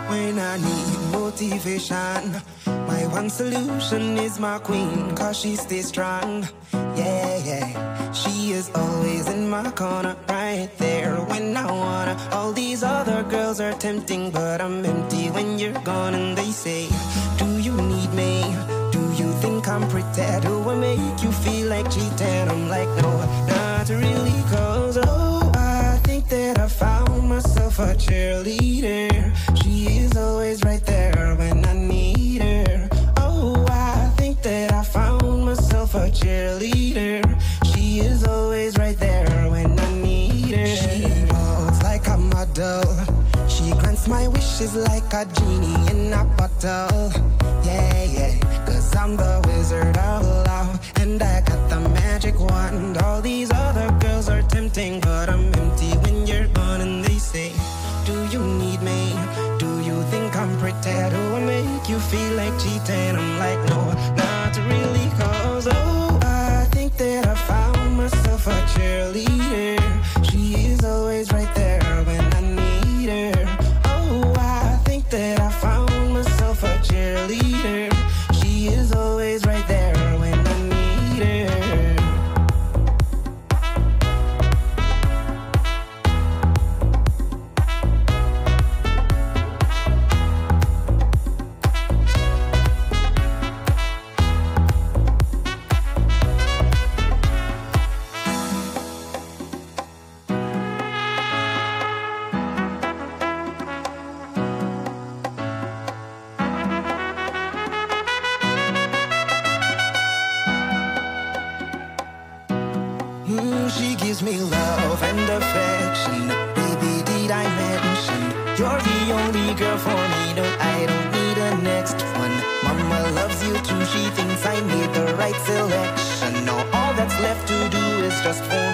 When I need motivation, my one solution is my queen, cause she stays strong. Yeah, yeah, she is always in my corner, right there when I wanna. All these other girls are tempting, but I'm empty when you're gone. And they say, do you need me? Do you think I'm pretty? Do I make you feel like cheating? I'm like, no, not really, cause oh, I think that I found myself a cheerleader. She is always right there when I need her. Oh, I think that I found myself a cheerleader. She is always right there when I need her. She walks like a model. She grants my wishes like a genie in a bottle. Yeah, yeah, cause I'm the wizard of love, and I got the magic wand. All these other girls are tempting, but I'm empty when you're gone. And they say, do you need me? Do you think I'm pretty? Do I make you feel like cheating? I'm like, no, not really, cause oh, I think that I found myself a cheerleader. She is always right there when I need her. Oh, I think that I found myself a cheerleader. She is always right there when I need her. She gives me love and affection. Baby, did I mention you're the only girl for me? No, I don't need a next one. Mama loves you too. She thinks I made the right selection. Now all that's left to do is just for